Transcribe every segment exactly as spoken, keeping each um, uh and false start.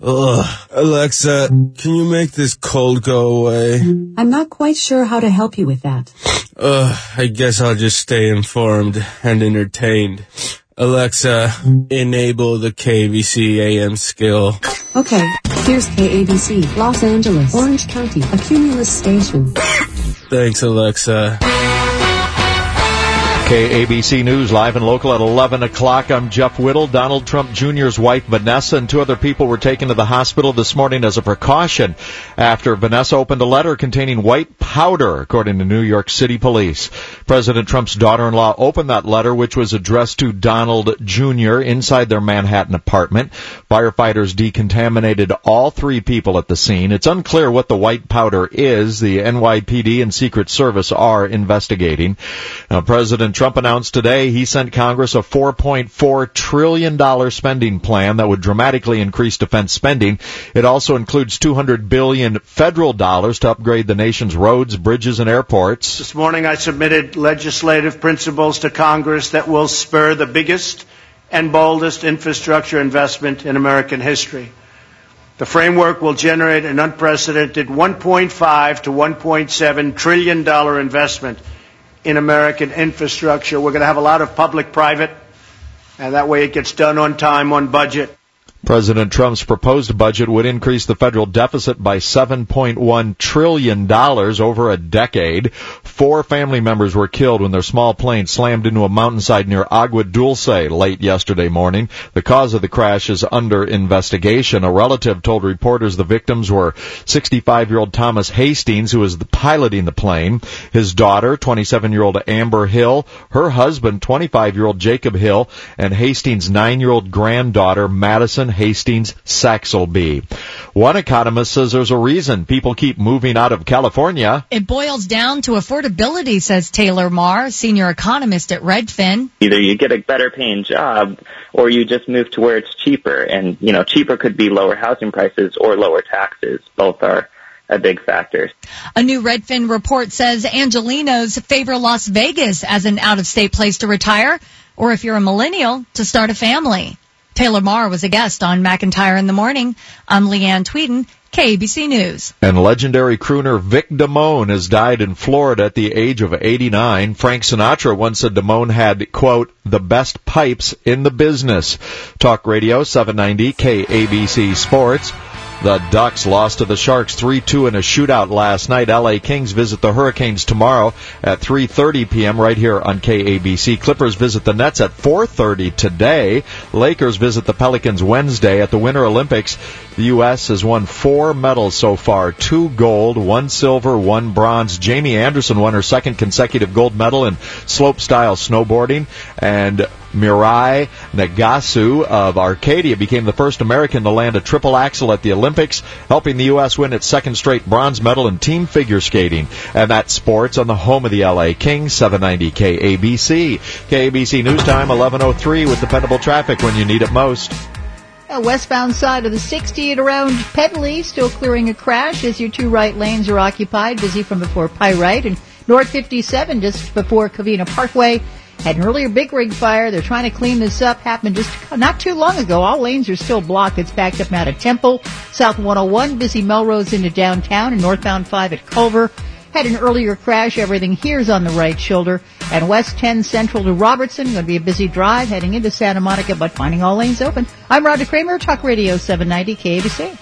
Ugh. Alexa, can you make this cold go away? I'm not quite sure how to help you with that. Ugh, I guess I'll just stay informed and entertained. Alexa, enable the K B C A M skill. Okay, here's K A B C, Los Angeles, Orange County, a Cumulus station. Thanks, Alexa. K A B C News, live and local at eleven o'clock. I'm Jeff Whittle. Donald Trump Junior's wife, Vanessa, and two other people were taken to the hospital this morning as a precaution after Vanessa opened a letter containing white powder, according to New York City police. President Trump's daughter-in-law opened that letter, which was addressed to Donald Junior inside their Manhattan apartment. Firefighters decontaminated all three people at the scene. It's unclear what the white powder is. The N Y P D and Secret Service are investigating. Now, President Trump announced today he sent Congress a four point four trillion dollars spending plan that would dramatically increase defense spending. It also includes two hundred billion dollars federal dollars to upgrade the nation's roads, bridges, and airports. This morning I submitted legislative principles to Congress that will spur the biggest and boldest infrastructure investment in American history. The framework will generate an unprecedented one point five to one point seven trillion dollars investment in American infrastructure. We're going to have a lot of public-private, and that way it gets done on time, on budget. President Trump's proposed budget would increase the federal deficit by seven point one trillion dollars over a decade. Four family members were killed when their small plane slammed into a mountainside near Agua Dulce late yesterday morning. The cause of the crash is under investigation. A relative told reporters the victims were sixty-five-year-old Thomas Hastings, who was piloting the plane, his daughter, twenty-seven-year-old Amber Hill, her husband, twenty-five-year-old Jacob Hill, and Hastings' nine-year-old granddaughter, Madison Hastings Saxelby. One economist says there's a reason people keep moving out of California. It boils down to affordability, says Taylor Marr, senior economist at Redfin. Either you get a better paying job or you just move to where it's cheaper. And, you know, cheaper could be lower housing prices or lower taxes. Both are a big factor. A new Redfin report says Angelenos favor Las Vegas as an out-of-state place to retire, or if you're a millennial, to start a family. Taylor Marr was a guest on McIntyre in the Morning. I'm Leanne Tweeden, K B C News. And legendary crooner Vic Damone has died in Florida at the age of eighty-nine. Frank Sinatra once said Damone had, quote, the best pipes in the business. Talk Radio seven ninety K A B C Sports. The Ducks lost to the Sharks three two in a shootout last night. L A Kings visit the Hurricanes tomorrow at three thirty p.m. right here on K A B C. Clippers visit the Nets at four thirty today. Lakers visit the Pelicans Wednesday at the Winter Olympics. The U S has won four medals so far, two gold, one silver, one bronze. Jamie Anderson won her second consecutive gold medal in slope-style snowboarding, and Mirai Nagasu of Arcadia became the first American to land a triple axel at the Olympics, helping the U S win its second straight bronze medal in team figure skating. And that's sports on the home of the L A Kings, seven ninety K A B C. K A B C News Time, eleven oh three with dependable traffic when you need it most. A westbound side of the sixty at around Pedley, still clearing a crash as your two right lanes are occupied, busy from before Pyrite, and North fifty-seven just before Covina Parkway. Had an earlier big rig fire. They're trying to clean this up. Happened just not too long ago. All lanes are still blocked. It's backed up now to Temple. South one oh one, busy Melrose into downtown, and northbound five at Culver. Had an earlier crash. Everything here's on the right shoulder. And West ten Central to Robertson. Going to be a busy drive heading into Santa Monica, but finding all lanes open. I'm Rhonda Kramer, Talk Radio seven ninety K A B C.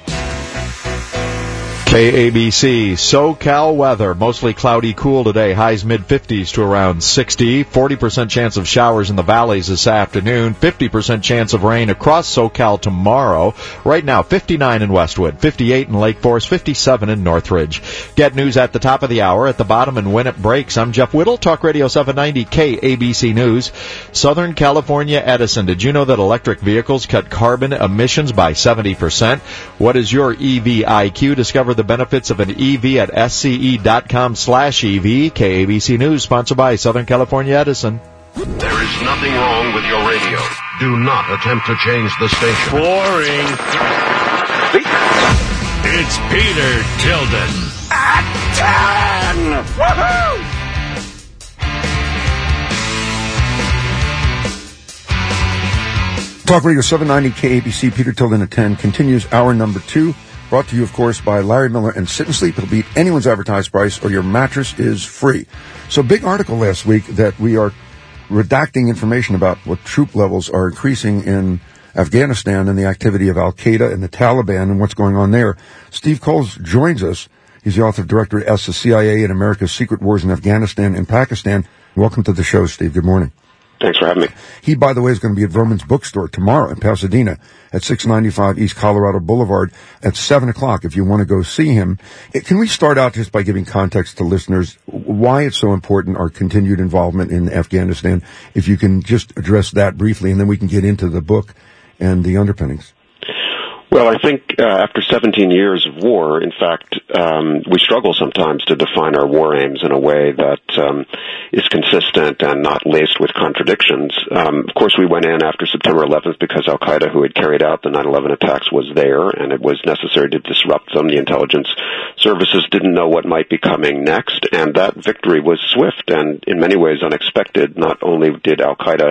K A B C, SoCal weather. Mostly cloudy, cool today. Highs mid-fifties to around sixty. forty percent chance of showers in the valleys this afternoon. fifty percent chance of rain across SoCal tomorrow. Right now, fifty-nine in Westwood, fifty-eight in Lake Forest, fifty-seven in Northridge. Get news at the top of the hour, at the bottom, and when it breaks. I'm Jeff Whittle, Talk Radio seven ninety K A B C News. Southern California Edison. Did you know that electric vehicles cut carbon emissions by seventy percent? What is your E V I Q? Discover the benefits of an E V at sce.com slash EV. K A B C News, sponsored by Southern California Edison. There is nothing wrong with your radio. Do not attempt to change the station. Boring. It's Peter Tilden. At ten! Woohoo! Talk Radio seven ninety K A B C, Peter Tilden at ten, continues hour number two, brought to you, of course, by Larry Miller and Sit and Sleep. It'll beat anyone's advertised price, or your mattress is free. So, big article last week that we are redacting information about what troop levels are increasing in Afghanistan and the activity of Al-Qaeda and the Taliban and what's going on there. Steve Coles joins us. He's the author of Director S, the C I A and America's Secret Wars in Afghanistan and Pakistan. Welcome to the show, Steve. Good morning. Thanks for having me. He, by the way, is going to be at Verman's Bookstore tomorrow in Pasadena at six ninety-five East Colorado Boulevard at seven o'clock if you want to go see him. Can we start out just by giving context to listeners why it's so important, our continued involvement in Afghanistan? If you can just address that briefly, and then we can get into the book and the underpinnings. Well, I think uh, after seventeen years of war, in fact, um, we struggle sometimes to define our war aims in a way that um, is consistent and not laced with contradictions. Um, of course, we went in after September eleventh because Al-Qaeda, who had carried out the nine eleven attacks, was there, and it was necessary to disrupt them. The intelligence services didn't know what might be coming next, and that victory was swift and in many ways unexpected. Not only did Al-Qaeda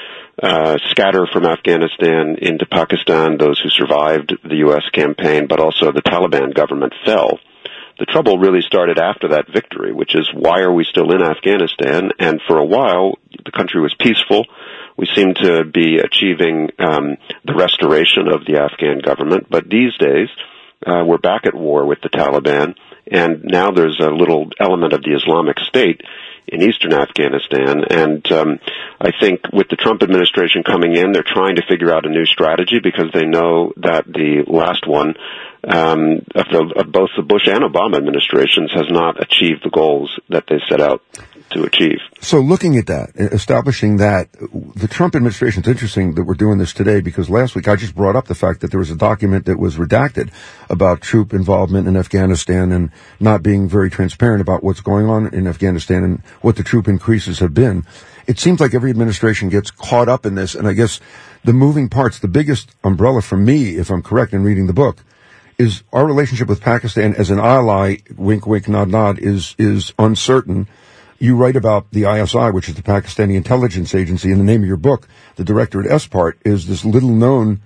Uh, scatter from Afghanistan into Pakistan, those who survived the U S campaign, but also the Taliban government fell. The trouble really started after that victory, which is why are we still in Afghanistan? And for a while, the country was peaceful. We seemed to be achieving um, the restoration of the Afghan government, but these days uh, we're back at war with the Taliban, and now there's a little element of the Islamic State in eastern Afghanistan, and um, I think with the Trump administration coming in, they're trying to figure out a new strategy because they know that the last one um, of, the, of both the Bush and Obama administrations has not achieved the goals that they set out to achieve. So looking at that, establishing that, the Trump administration, it's interesting that we're doing this today because last week I just brought up the fact that there was a document that was redacted about troop involvement in Afghanistan and not being very transparent about what's going on in Afghanistan and what the troop increases have been. It seems like every administration gets caught up in this, and I guess the moving parts, the biggest umbrella for me, if I'm correct in reading the book, is our relationship with Pakistan as an ally, wink, wink, nod, nod, is, is uncertain. You write about the I S I, which is the Pakistani intelligence agency, and the name of your book, the Directorate S part, is this little-known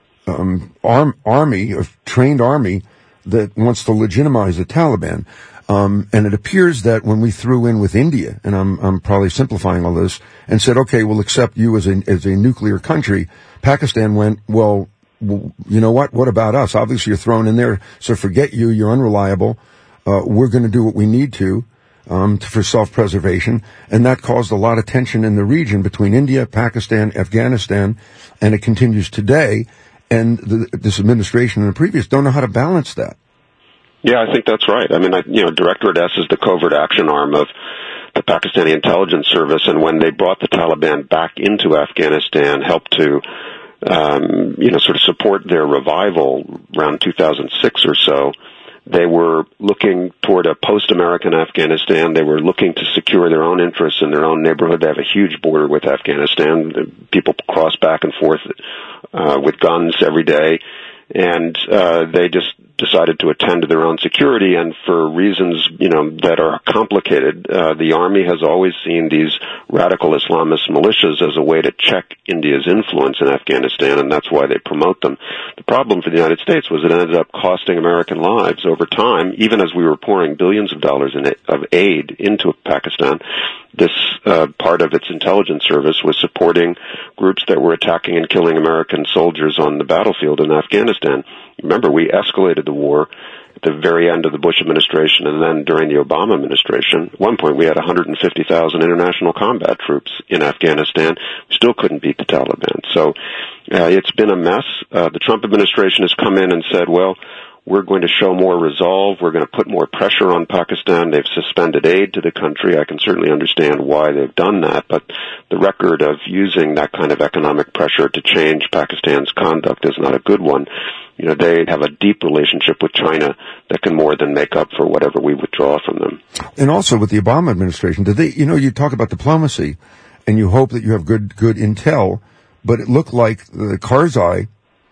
um, arm, army, a trained army that wants to legitimize the Taliban. Um, and it appears that when we threw in with India, and I'm, I'm probably simplifying all this, and said, okay, we'll accept you as a, as a nuclear country, Pakistan went, well, well, you know what? What about us? Obviously, you're thrown in there, so forget you. You're unreliable. Uh, we're going to do what we need to. Um, for self-preservation, and that caused a lot of tension in the region between India, Pakistan, Afghanistan, and it continues today, and the, this administration and the previous don't know how to balance that. Yeah, I think that's right. I mean, I, you know, Directorate S is the covert action arm of the Pakistani intelligence service, and when they brought the Taliban back into Afghanistan, helped to, um, you know, sort of support their revival around two thousand six or so, they were looking toward a post-American Afghanistan. They were looking to secure their own interests in their own neighborhood. They have a huge border with Afghanistan. People cross back and forth uh, with guns every day. And uh, they just decided to attend to their own security, and for reasons, you know, that are complicated, uh, the Army has always seen these radical Islamist militias as a way to check India's influence in Afghanistan, and that's why they promote them. The problem for the United States was it ended up costing American lives over time, even as we were pouring billions of dollars in, of aid into Pakistan. This uh, part of its intelligence service was supporting groups that were attacking and killing American soldiers on the battlefield in Afghanistan. Remember, we escalated the war at the very end of the Bush administration and then during the Obama administration. At one point, we had one hundred fifty thousand international combat troops in Afghanistan. We still couldn't beat the Taliban. So uh, it's been a mess. Uh, the Trump administration has come in and said, well, we're going to show more resolve. We're going to put more pressure on Pakistan. They've suspended aid to the country. I can certainly understand why they've done that, but the record of using that kind of economic pressure to change Pakistan's conduct is not a good one. You know, they have a deep relationship with China that can more than make up for whatever we withdraw from them. And also with the Obama administration, did they, you know, you talk about diplomacy and you hope that you have good, good intel, but it looked like the Karzai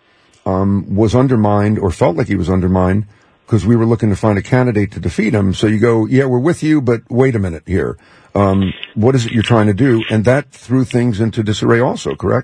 Um, was undermined or felt like he was undermined because we were looking to find a candidate to defeat him. So you go, yeah, we're with you, but wait a minute here. Um, what is it you're trying to do? And that threw things into disarray also, correct?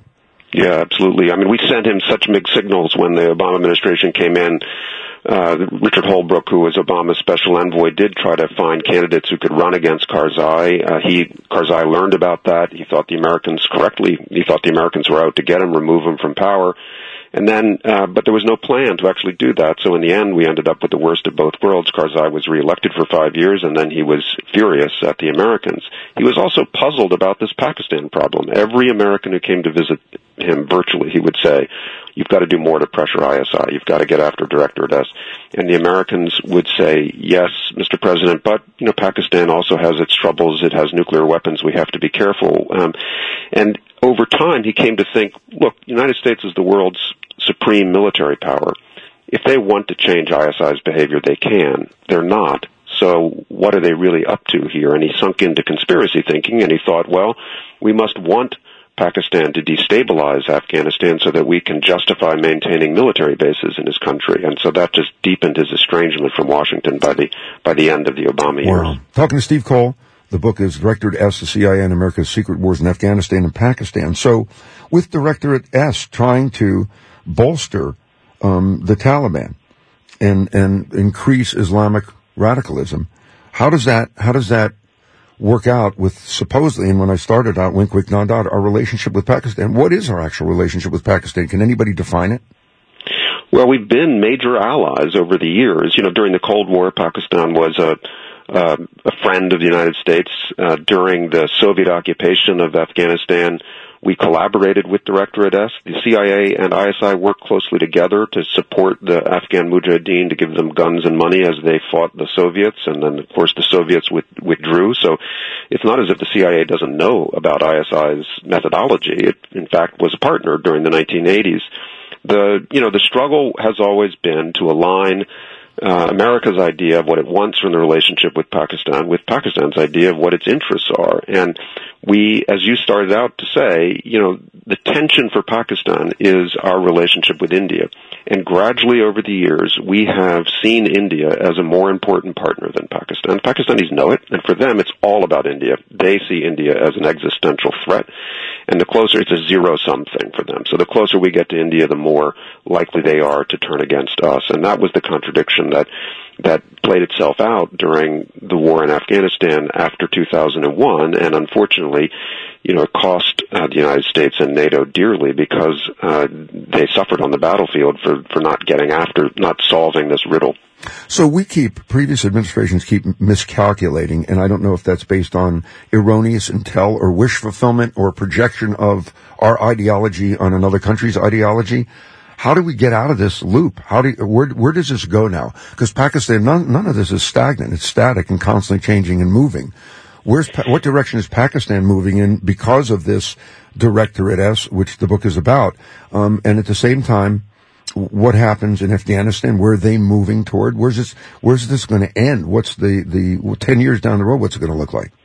Yeah, absolutely. I mean, we sent him such mixed signals when the Obama administration came in. Uh, Richard Holbrooke, who was Obama's special envoy, did try to find candidates who could run against Karzai. Uh, he, Karzai learned about that. He thought the Americans correctly, he thought the Americans were out to get him, remove him from power. And then, uh, but there was no plan to actually do that. So in the end, we ended up with the worst of both worlds. Karzai was reelected for five years, and then he was furious at the Americans. He was also puzzled about this Pakistan problem. Every American who came to visit him virtually, he would say, you've got to do more to pressure I S I. You've got to get after Director Des. And the Americans would say, yes, Mister President, but, you know, Pakistan also has its troubles. It has nuclear weapons. We have to be careful. Um, and over time, he came to think, look, the United States is the world's supreme military power. If they want to change I S I's behavior, they can. They're not. So what are they really up to here? And he sunk into conspiracy thinking, and he thought, well, we must want Pakistan to destabilize Afghanistan so that we can justify maintaining military bases in his country. And so that just deepened his estrangement from Washington by the by the end of the Obama years. Wow. Talking to Steve Cole. The book is Directorate S, the C I A and America's Secret Wars in Afghanistan and Pakistan. So with Directorate S trying to bolster um, the Taliban and and increase Islamic radicalism, how does that how does that work out with supposedly, and when I started out, wink, wink, nod, nod, our relationship with Pakistan? What is our actual relationship with Pakistan? Can anybody define it? Well, we've been major allies over the years. You know, during the Cold War, Pakistan was a Uh, a friend of the United States. Uh, during the Soviet occupation of Afghanistan, we collaborated with Directorate S. The C I A and I S I worked closely together to support the Afghan Mujahideen, to give them guns and money as they fought the Soviets, and then, of course, the Soviets with, withdrew. So it's not as if the C I A doesn't know about I S I's methodology. It, in fact, was a partner during the nineteen eighties. The, you know, the struggle has always been to align Uh, America's idea of what it wants from the relationship with Pakistan with Pakistan's idea of what its interests are. And we, as you started out to say, you know, the tension for Pakistan is our relationship with India. And gradually over the years, we have seen India as a more important partner than Pakistan. Pakistanis know it, and for them, it's all about India. They see India as an existential threat. And the closer, it's a zero-sum thing for them. So the closer we get to India, the more likely they are to turn against us. And that was the contradiction that that played itself out during the war in Afghanistan after two thousand one. And unfortunately, you know, it cost uh, the United States and NATO dearly because uh, they suffered on the battlefield for, for not getting after, not solving this riddle. So we keep, previous administrations keep miscalculating, and I don't know if that's based on erroneous intel or wish fulfillment or projection of our ideology on another country's ideology. How do we get out of this loop? How do you, where where does this go now? Because Pakistan, none, none of this is stagnant. It's static and constantly changing and moving. Where's what direction is Pakistan moving in because of this Directorate S, which the book is about? Um, and at the same time, what happens in Afghanistan? Where are they moving toward? Where's this? Where's this going to end? What's the the ten years down the road? What's it going to look like?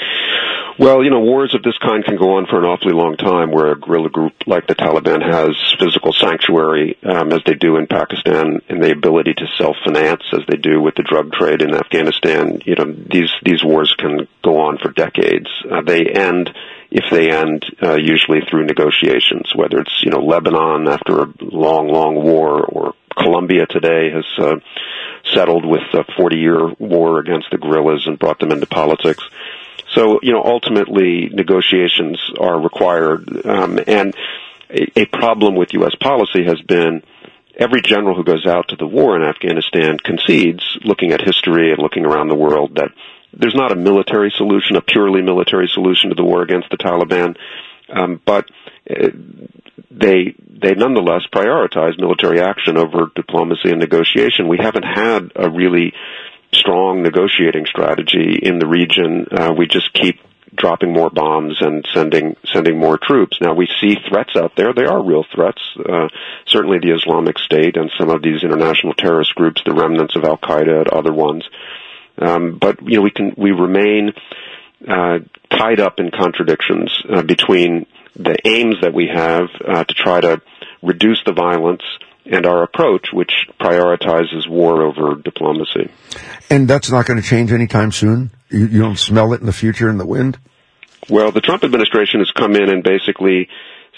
Well, you know, wars of this kind can go on for an awfully long time, where a guerrilla group like the Taliban has physical sanctuary, um, as they do in Pakistan, and the ability to self-finance, as they do with the drug trade in Afghanistan. You know, these these wars can go on for decades. Uh, they end, if they end, uh, usually through negotiations, whether it's, you know, Lebanon after a long, long war, or Colombia today has uh, settled with a forty-year war against the guerrillas and brought them into politics. So, you know, ultimately negotiations are required, um, and a, a problem with U S policy has been every general who goes out to the war in Afghanistan concedes, looking at history and looking around the world, that there's not a military solution, a purely military solution to the war against the Taliban, um, but uh, they they nonetheless prioritize military action over diplomacy and negotiation. We haven't had a really strong negotiating strategy in the region. Uh, we just keep dropping more bombs and sending sending more troops. Now, we see threats out there. They are real threats. Uh, certainly the Islamic State and some of these international terrorist groups, the remnants of Al-Qaeda and other ones. Um, but, you know, we can we remain uh, tied up in contradictions uh, between the aims that we have uh, to try to reduce the violence and our approach, which prioritizes war over diplomacy. And that's not going to change anytime soon? You, you don't smell it in the future in the wind? Well, the Trump administration has come in and basically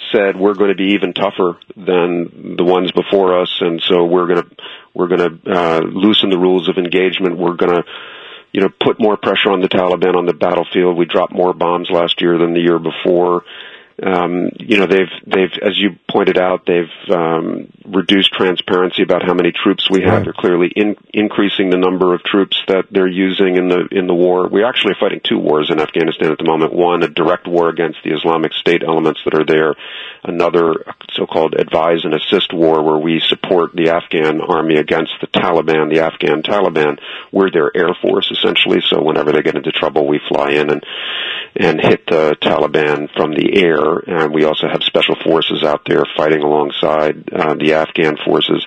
said we're going to be even tougher than the ones before us, and so we're going to we're going to uh, loosen the rules of engagement. We're going to, you know, put more pressure on the Taliban on the battlefield. We dropped more bombs last year than the year before. Um, you know, they've, they've, as you pointed out, they've, um, reduced transparency about how many troops we have. Right. They're clearly in, increasing the number of troops that they're using in the, in the war. We're actually fighting two wars in Afghanistan at the moment. One, a direct war against the Islamic State elements that are there. Another so-called advise and assist war where we support the Afghan army against the Taliban, the Afghan Taliban. We're their air force, essentially, so whenever they get into trouble, we fly in and, and hit the Taliban from the air. And we also have special forces out there fighting alongside uh, the Afghan forces.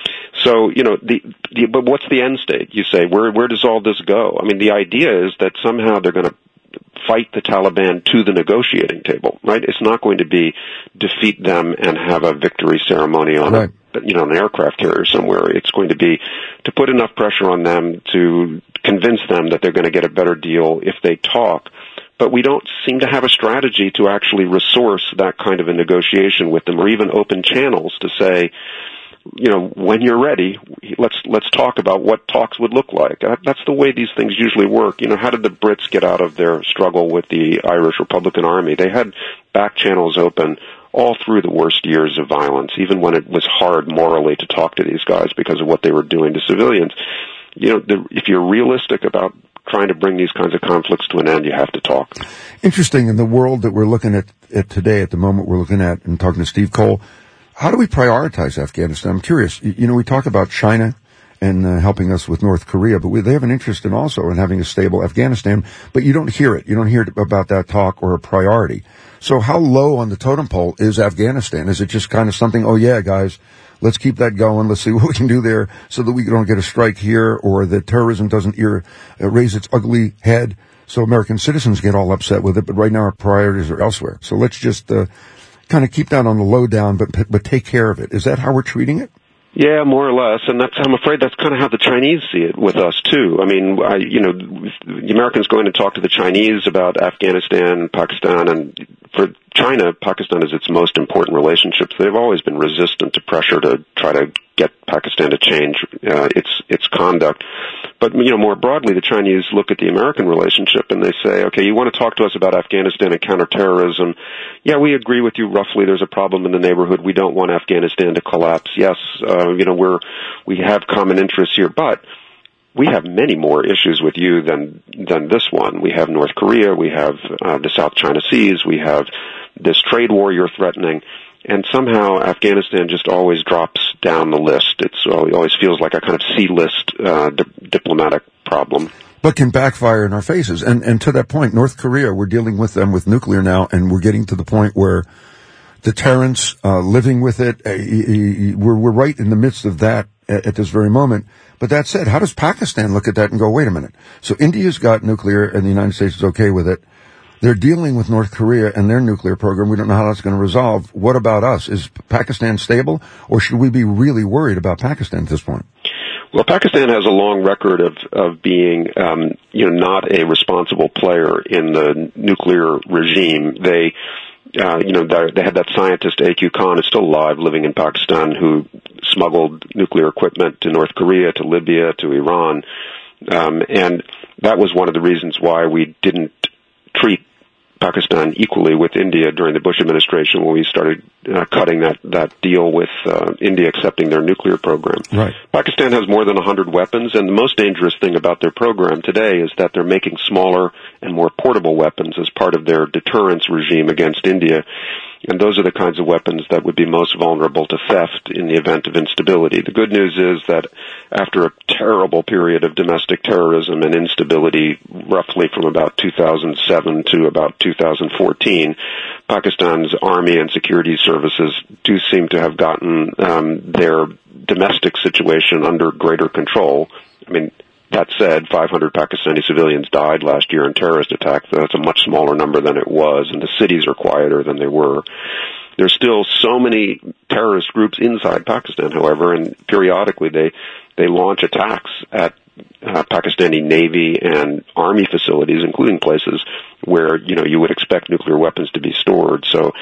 So, you know, the, the but what's the end state? You say, where where does all this go? I mean, the idea is that somehow they're going to fight the Taliban to the negotiating table, right? It's not going to be defeat them and have a victory ceremony on right. a, you know, an aircraft carrier somewhere. It's going to be to put enough pressure on them to convince them that they're going to get a better deal if they talk. But we don't seem to have a strategy to actually resource that kind of a negotiation with them, or even open channels to say, you know, when you're ready, let's let's talk about what talks would look like. That's the way these things usually work. You know, how did the Brits get out of their struggle with the Irish Republican Army? They had back channels open all through the worst years of violence, even when it was hard morally to talk to these guys because of what they were doing to civilians. You know, the, if you're realistic about trying to bring these kinds of conflicts to an end, you have to talk. Interesting. In the world that we're looking at, at today, at the moment we're looking at and talking to Steve Cole, how do we prioritize Afghanistan? I'm curious. You, you know, we talk about China and uh, helping us with North Korea, but we, they have an interest in also in having a stable Afghanistan, but you don't hear it. You don't hear about that talk or a priority. So how low on the totem pole is Afghanistan? Is it just kind of something, oh yeah, guys, let's keep that going. Let's see what we can do there so that we don't get a strike here, or that terrorism doesn't ear, uh, raise its ugly head so American citizens get all upset with it. But right now our priorities are elsewhere. So let's just uh, kind of keep that on the low down, but but take care of it. Is that how we're treating it? Yeah, more or less, and that's, I'm afraid that's kind of how the Chinese see it with us too. I mean, I, you know, the Americans go in and talk to the Chinese about Afghanistan and Pakistan, and for China, Pakistan is its most important relationship. They've always been resistant to pressure to try to get Pakistan to change uh, its its conduct. But, you know, more broadly, the Chinese look at the American relationship and they say, okay, you want to talk to us about Afghanistan and counterterrorism. Yeah, we agree with you roughly. There's a problem in the neighborhood. We don't want Afghanistan to collapse. Yes, uh, you know, we're, we have common interests here, but we have many more issues with you than, than this one. We have North Korea. We have uh, the South China Seas. We have this trade war you're threatening. And somehow Afghanistan just always drops down the list. It's, it always feels like a kind of C-list uh, di- diplomatic problem. But can backfire in our faces. And and to that point, North Korea, we're dealing with them with nuclear now, and we're getting to the point where deterrence, uh, living with it, uh, we're, we're right in the midst of that at, at this very moment. But that said, how does Pakistan look at that and go, wait a minute? So India's got nuclear, and the United States is okay with it. They're dealing with North Korea and their nuclear program. We don't know how that's going to resolve. What about us? Is Pakistan stable, or should we be really worried about Pakistan at this point? Well, Pakistan has a long record of, of being, um, you know, not a responsible player in the nuclear regime. They, uh, you know, they had that scientist, A Q Khan, who's still alive, living in Pakistan, who smuggled nuclear equipment to North Korea, to Libya, to Iran. Um, and that was one of the reasons why we didn't treat Pakistan equally with India during the Bush administration, when we started uh, cutting that, that deal with uh, India accepting their nuclear program. Right. Pakistan has more than one hundred weapons, and the most dangerous thing about their program today is that they're making smaller and more portable weapons as part of their deterrence regime against India. And those are the kinds of weapons that would be most vulnerable to theft in the event of instability. The good news is that after a terrible period of domestic terrorism and instability, roughly from about two thousand seven to about two thousand fourteen, Pakistan's army and security services do seem to have gotten um, their domestic situation under greater control. I mean, that said, five hundred Pakistani civilians died last year in terrorist attacks. That's a much smaller number than it was, and the cities are quieter than they were. There's still so many terrorist groups inside Pakistan, however, and periodically they they launch attacks at uh, Pakistani Navy and Army facilities, including places where, you know, you would expect nuclear weapons to be stored. So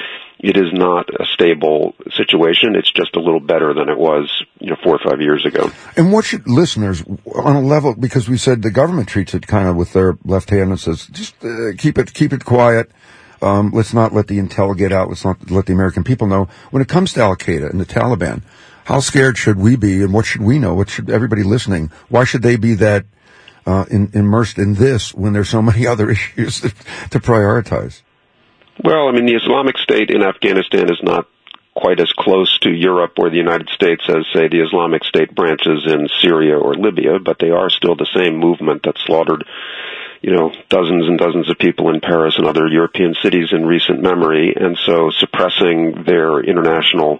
it is not a stable situation. It's just a little better than it was, you know, four or five years ago. And what should listeners, on a level, because we said the government treats it kind of with their left hand and says, just uh, keep it, keep it quiet. Um, let's not let the intel get out. Let's not let the American people know. When it comes to Al-Qaeda and the Taliban, how scared should we be, and what should we know? What should everybody listening? Why should they be that uh, in, immersed in this when there's so many other issues to, to prioritize? Well, I mean, the Islamic State in Afghanistan is not quite as close to Europe or the United States as, say, the Islamic State branches in Syria or Libya, but they are still the same movement that slaughtered, you know, dozens and dozens of people in Paris and other European cities in recent memory, and so suppressing their international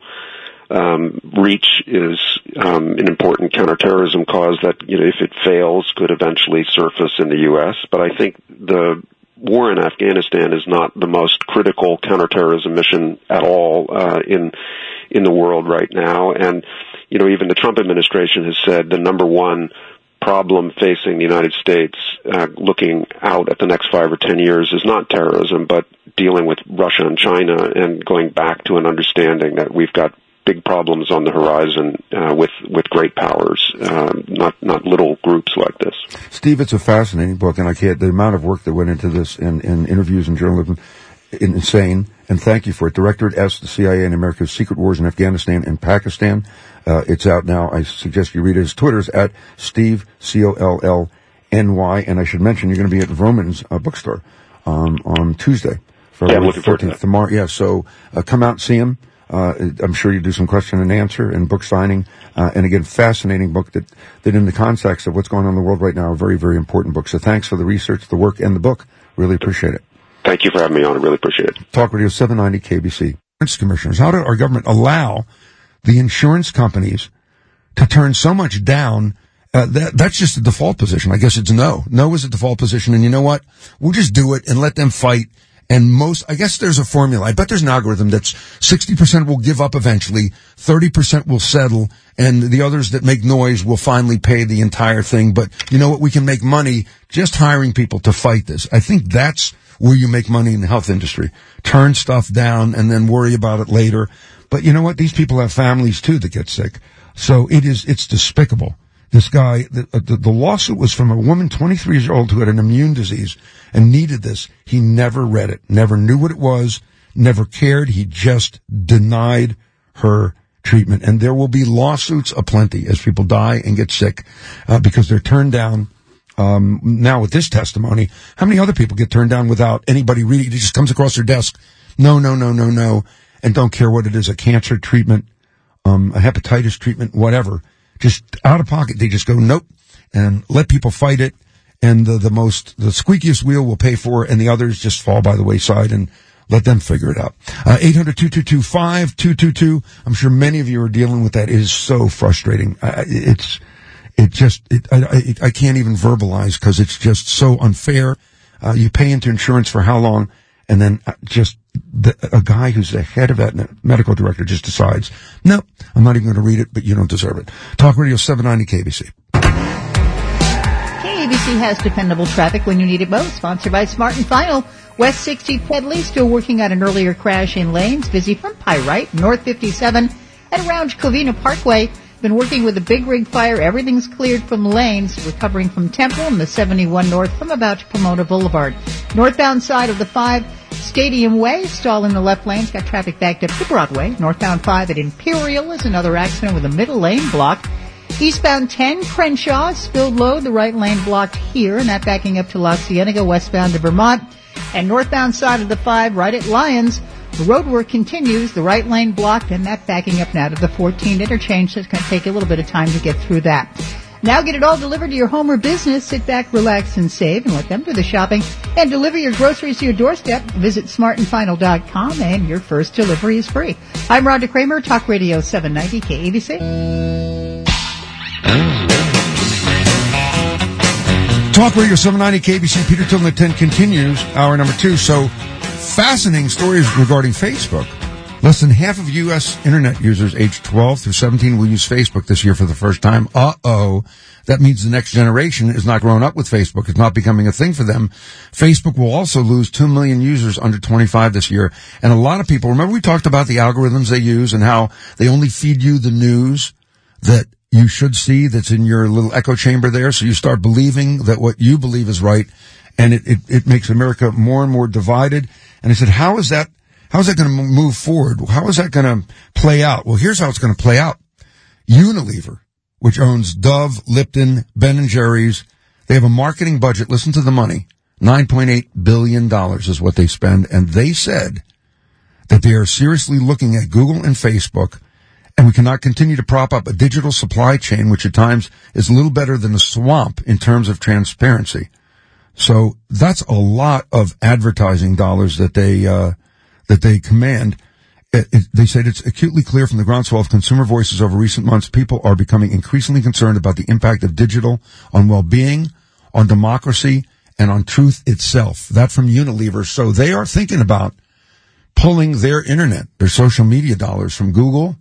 um, reach is um, an important counterterrorism cause that, you know, if it fails, could eventually surface in the U S. But I think the war in Afghanistan is not the most critical counterterrorism mission at all uh, in in the world right now. And, you know, even the Trump administration has said the number one problem facing the United States uh, looking out at the next five or ten years is not terrorism, but dealing with Russia and China and going back to an understanding that we've got big problems on the horizon uh, with with great powers, um, not not little groups like this. Steve, it's a fascinating book, and I can't, the amount of work that went into this in, in interviews and journalism, insane. And thank you for it. Directorate S, the C I A and America's Secret Wars in Afghanistan and Pakistan. Uh, it's out now. I suggest you read it. His Twitter's at Steve C O L L N Y, and I should mention you're going to be at Vroman's uh, bookstore um, on Tuesday. Yeah, I'm looking forward to that. Tomorrow, yeah. So uh, come out and see him. Uh, I'm sure you do some question and answer and book signing. Uh, and again, fascinating book that, that in the context of what's going on in the world right now, a very, very important book. So thanks for the research, the work, and the book. Really appreciate it. Thank you for having me on. I really appreciate it. Talk Radio seven ninety K B C. Insurance commissioners, how did our government allow the insurance companies to turn so much down? Uh, that, that's just the default position. I guess it's no. No is the default position. And you know what? We'll just do it and let them fight. And most, I guess there's a formula. I bet there's an algorithm that's sixty percent will give up eventually, thirty percent will settle, and the others that make noise will finally pay the entire thing. But you know what? We can make money just hiring people to fight this. I think that's where you make money in the health industry. Turn stuff down and then worry about it later. But you know what? These people have families too that get sick. So it is, it's despicable. This guy, the, the, the lawsuit was from a woman, twenty-three years old, who had an immune disease and needed this. He never read it, never knew what it was, never cared. He just denied her treatment. And there will be lawsuits aplenty as people die and get sick uh, because they're turned down. Um, now with this testimony, how many other people get turned down without anybody reading? It just comes across their desk. No, no, no, no, no. And don't care what it is, a cancer treatment, um, a hepatitis treatment, whatever. Just out of pocket, they just go, nope, and let people fight it, and the, the most, the squeakiest wheel will pay for it, and the others just fall by the wayside, and let them figure it out. Uh, eight hundred two two two five two two two, I'm sure many of you are dealing with that. It is so frustrating. Uh, it's, it just, it, I, I, I can't even verbalize, because it's just so unfair. Uh, you pay into insurance for how long, and then just the, a guy who's the head of that medical director just decides, no, I'm not even going to read it, but you don't deserve it. Talk Radio seven ninety K B C. K A B C has dependable traffic when you need it most. Sponsored by Smart and Final. West sixteenth Pedley still working on an earlier crash in lanes. Busy from Pyrite, North fifty-seven, and around Covina Parkway. Been working with a big rig fire. Everything's cleared from lanes. Recovering from Temple and the seventy-one north from about Pomona Boulevard. Northbound side of the five, Stadium Way, stall in the left lanes. Got traffic backed up to Broadway. Northbound five at Imperial is another accident with a middle lane blocked. Eastbound ten, Crenshaw, spilled load. The right lane blocked here, and that backing up to La Cienega, westbound to Vermont. And northbound side of the five, right at Lyons, the road work continues. The right lane blocked, and that backing up now to the fourteen interchange, so it's going to take a little bit of time to get through that. Now get it all delivered to your home or business. Sit back, relax, and save, and let them do the shopping. And deliver your groceries to your doorstep. Visit smart and final dot com, and your first delivery is free. I'm Rhonda Kramer, Talk Radio seven ninety K A B C. Talk Radio seven ninety K B C. Peter Tilden at ten continues, hour number two. So, fascinating stories regarding Facebook. Less than half of U S internet users aged twelve through seventeen will use Facebook this year for the first time. Uh-oh. That means the next generation is not growing up with Facebook. It's not becoming a thing for them. Facebook will also lose two million users under twenty-five this year. And a lot of people, remember we talked about the algorithms they use and how they only feed you the news that you should see that's in your little echo chamber there. So you start believing that what you believe is right. And it, it, it makes America more and more divided. And I said, how is that, how is that going to move forward? How is that going to play out? Well, here's how it's going to play out. Unilever, which owns Dove, Lipton, Ben and Jerry's, they have a marketing budget. Listen to the money. nine point eight billion dollars is what they spend. And they said that they are seriously looking at Google and Facebook, and we cannot continue to prop up a digital supply chain, which at times is a little better than a swamp in terms of transparency. So that's a lot of advertising dollars that they, uh, that they command. It, it, they said it's acutely clear from the groundswell of consumer voices over recent months, people are becoming increasingly concerned about the impact of digital on well-being, on democracy, and on truth itself. That from Unilever. So they are thinking about pulling their internet, their social media dollars from Google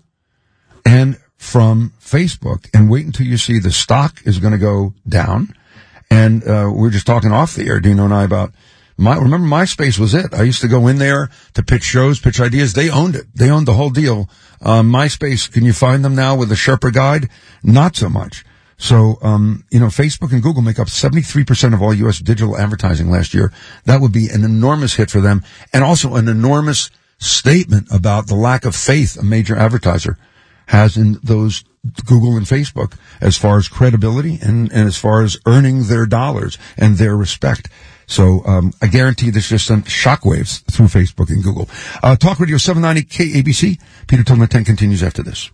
and from Facebook. And wait until you see the stock is going to go down. And uh, we we're just talking off the air, Dino and I, about my. Remember, MySpace was it. I used to go in there to pitch shows, pitch ideas. They owned it. They owned the whole deal. Uh, MySpace, can you find them now with a Sherpa guide? Not so much. So, um, you know, Facebook and Google make up seventy-three percent of all U S digital advertising last year. That would be an enormous hit for them, and also an enormous statement about the lack of faith a major advertiser has in those Google and Facebook as far as credibility and, and as far as earning their dollars and their respect. So um, I guarantee this just sent shockwaves through Facebook and Google. Uh, Talk Radio seven ninety K A B C. Peter Tillman ten continues after this.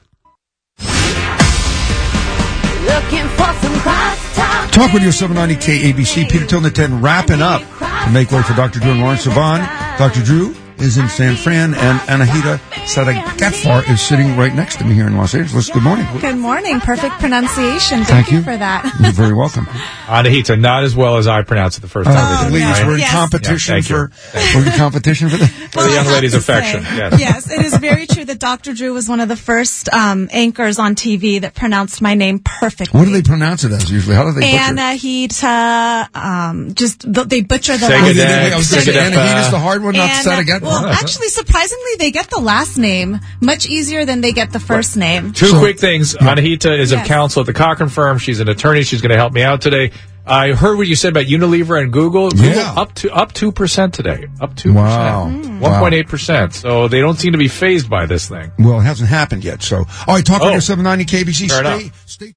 Looking for some crosstalk. Talk Radio seven ninety K A B C. Peter Tillman ten wrapping up to make way for Doctor Drew and Lawrence Saban. Doctor Drew is in San Fran, and Anahita Sadagatfar is sitting right next to me here in Los Angeles. Good morning. Good morning. Perfect pronunciation. Thank, Thank you. you for that. You're very welcome. Anahita, not as well as I pronounced it the first Oh, time. please, right? we're in Yes. competition Yeah, thank you. for we're in competition for the For the young lady's affection. Yes. Yes, it is very true that Doctor Drew was one of the first um, anchors on T V that pronounced my name perfectly. What do they pronounce it as usually? How do they butcher it? Anahita, um, just th- they butcher the Sega last Dad, name. I was gonna say Sega- Anahita is the hard one, not And, Sadagat. Well, actually, surprisingly, they get the last name much easier than they get the first name. Two quick things. Anahita is Yes. of counsel at the Cochrane Firm. She's an attorney. She's going to help me out today. I heard what you said about Unilever and Google. Google Yeah. up to up two percent today. Up two Wow. percent. One point eight percent. So they don't seem to be phased by this thing. Well, it hasn't happened yet. So, all right, Talk Oh. Radio seven ninety K B C. Fair Stay, enough. stay.